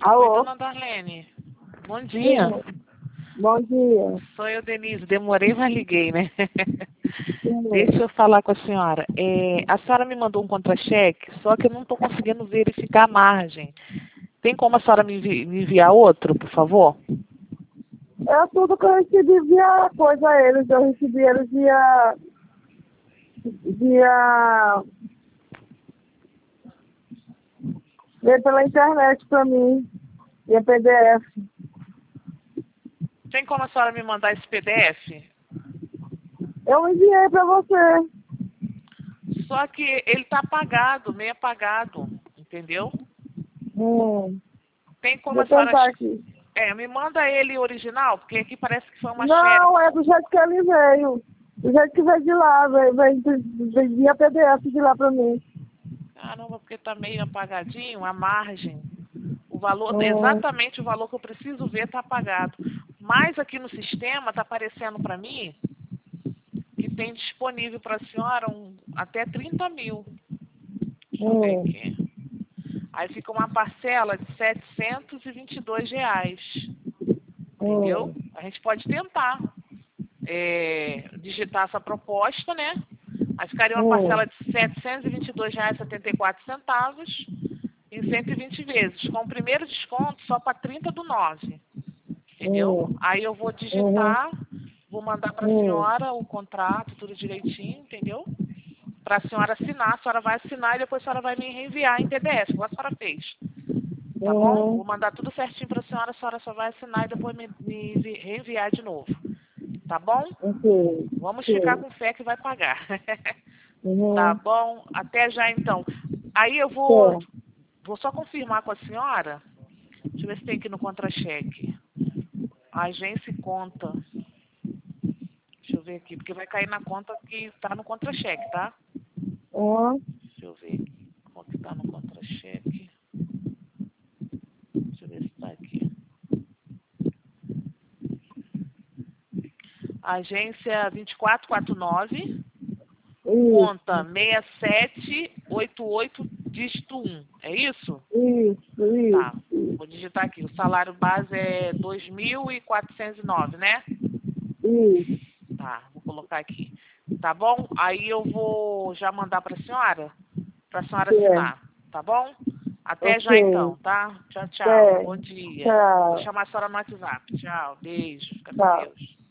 Oi, Alô? dona Darlene. Bom dia. Bom dia. Sou eu, Denise. Demorei, mas liguei, né? Sim. Deixa eu falar com a senhora. A senhora me mandou um contra-cheque, só que eu não estou conseguindo verificar a margem. Tem como a senhora me enviar outro, por favor? É tudo que eu recebi via coisa a eles. Eu recebi eles veio pela internet pra mim. Via PDF. Tem como a senhora me mandar esse PDF? Eu enviei pra você. Só que ele tá apagado, meio apagado, entendeu? Tem como Vou a senhora... tentar aqui. me manda ele original, porque aqui parece que foi uma Não, xerox. é do jeito que ele veio. Do jeito que veio de lá. Veio via PDF de lá pra mim. Caramba, porque tá meio apagadinho a margem. O valor, exatamente o valor que eu preciso ver está apagado. Mas aqui no sistema está aparecendo para mim que tem disponível para a senhora até 30 mil. Deixa eu ver aqui. Aí fica uma parcela de R$ 722. Entendeu? A gente pode tentar digitar essa proposta, né? Aí ficaria uma parcela de R$ 722,74 em 120 vezes. Com o primeiro desconto só para 30/9. Entendeu? Aí eu vou digitar, vou mandar para a senhora o contrato, tudo direitinho, entendeu? Para a senhora assinar, a senhora vai assinar e depois a senhora vai me reenviar em PDF, igual a senhora fez. Tá bom? Vou mandar tudo certinho para a senhora só vai assinar e depois me reenviar de novo. Tá bom? Vamos ficar com fé que vai pagar. Tá bom? Até já então. Aí eu vou só confirmar com a senhora. Deixa eu ver se tem aqui no contra-cheque. Agência e conta. Deixa eu ver aqui, porque vai cair na conta que está no contra-cheque, tá? Deixa eu ver aqui. Qual que está no contra-cheque? Deixa eu ver se está aqui. Agência 2449, conta 6788, dígito 1. É isso? Isso. Tá. Vou digitar aqui. O salário base é 2.409, né? Isso. Tá, vou colocar aqui. Tá bom? Aí eu vou já mandar para a senhora assinar. Tá bom? Até já então, tá? Tchau, tchau. Bom dia. Vou chamar a senhora no WhatsApp. Tchau, beijo. Fica com Tchau. Deus.